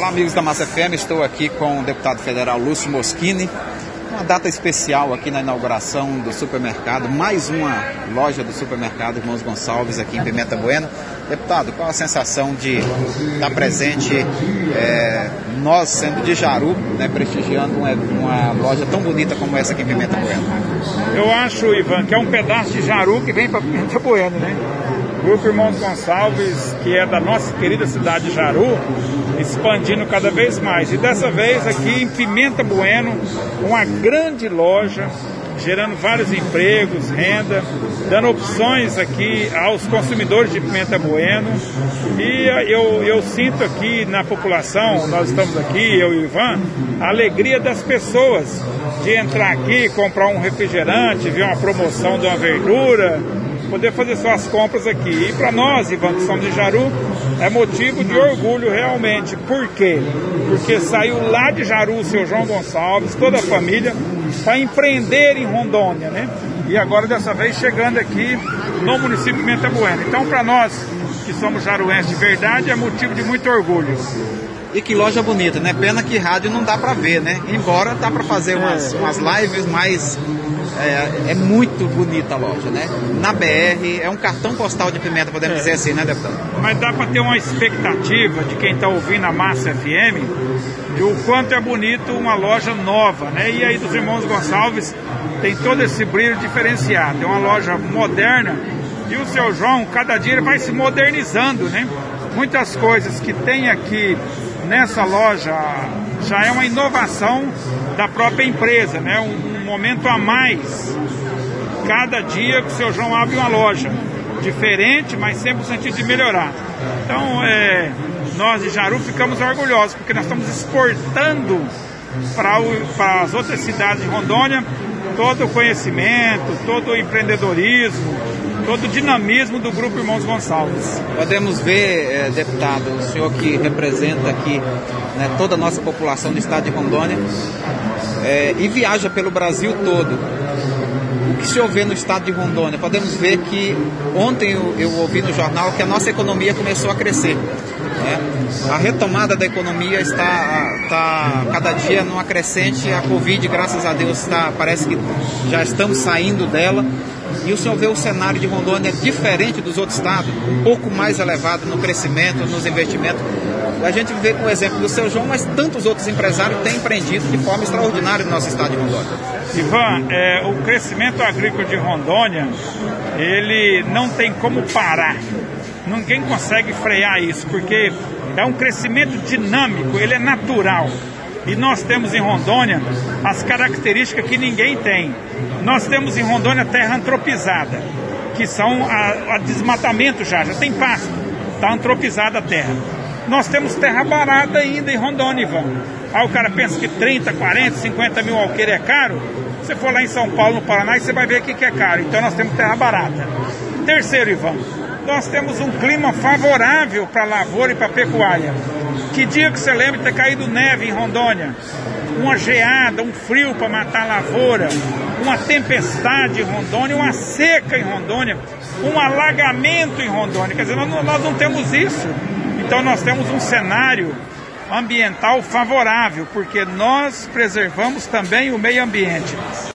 Olá, amigos da Massa FM, estou aqui com o deputado federal Lúcio Moschini. Uma data especial aqui na inauguração do supermercado, mais uma loja do supermercado Irmãos Gonçalves aqui em Pimenta Bueno. Deputado, qual a sensação de estar presente, nós sendo de Jaru, né, prestigiando uma loja tão bonita como essa aqui em Pimenta Bueno? Eu acho, Ivan, que é um pedaço de Jaru que vem para Pimenta Bueno, né? O Grupo Irmãos Gonçalves, que é da nossa querida cidade de Jaru, expandindo cada vez mais. E dessa vez aqui em Pimenta Bueno, uma grande loja, gerando vários empregos, renda, dando opções aqui aos consumidores de Pimenta Bueno. E eu sinto aqui na população, nós estamos aqui, eu e o Ivan, a alegria das pessoas de entrar aqui, comprar um refrigerante, ver uma promoção de uma verdura, poder fazer suas compras aqui. E para nós, Ivan, que somos de Jaru, é motivo de orgulho realmente. Por quê? Porque saiu lá de Jaru o seu João Gonçalves, toda a família, para empreender em Rondônia, né? E agora, dessa vez, chegando aqui no município de Pimenta Bueno. Então, para nós, que somos jaruenses de verdade, é motivo de muito orgulho. E que loja bonita, né? Pena que rádio não dá para ver, né? Embora dá para fazer umas lives, mas é muito bonita a loja, né? Na BR, é um cartão postal de Pimenta, podemos dizer assim, né, deputado? Mas dá para ter uma expectativa de quem está ouvindo a Massa FM de o quanto é bonito uma loja nova, né? E aí dos Irmãos Gonçalves tem todo esse brilho diferenciado. É uma loja moderna e o seu João, cada dia ele vai se modernizando, né? Muitas coisas que tem aqui nessa loja já é uma inovação da própria empresa, né? Um momento a mais cada dia que o seu João abre uma loja diferente, mas sempre no sentido de melhorar. Então, nós de Jaru ficamos orgulhosos, porque nós estamos exportando para as outras cidades de Rondônia todo o conhecimento, todo o empreendedorismo, todo o dinamismo do Grupo Irmãos Gonçalves. Podemos ver, deputado, o senhor que representa aqui, né, toda a nossa população do estado de Rondônia, e viaja pelo Brasil todo. O que o senhor vê no estado de Rondônia? Podemos ver que ontem eu ouvi no jornal que a nossa economia começou a crescer. A retomada da economia está cada dia numa crescente. A Covid, graças a Deus, parece que já estamos saindo dela. E o senhor vê o cenário de Rondônia diferente dos outros estados, um pouco mais elevado no crescimento, nos investimentos. A gente vê com o exemplo do seu João, mas tantos outros empresários têm empreendido de forma extraordinária no nosso estado de Rondônia. Ivan, o crescimento agrícola de Rondônia, ele não tem como parar. Ninguém consegue frear isso, porque é um crescimento dinâmico, ele é natural. E nós temos em Rondônia as características que ninguém tem. Nós temos em Rondônia terra antropizada, que são a desmatamento já tem pasto, está antropizada a terra. Nós temos terra barata ainda em Rondônia, Ivan. Aí o cara pensa que 30, 40, 50 mil alqueires é caro. Se você for lá em São Paulo, no Paraná, você vai ver o que é caro. Então nós temos terra barata. Terceiro, Ivan, nós temos um clima favorável para a lavoura e para a pecuária. Que dia que você lembra de ter caído neve em Rondônia? Uma geada, um frio para matar a lavoura, uma tempestade em Rondônia, uma seca em Rondônia, um alagamento em Rondônia. Quer dizer, nós não temos isso. Então nós temos um cenário ambiental favorável, porque nós preservamos também o meio ambiente.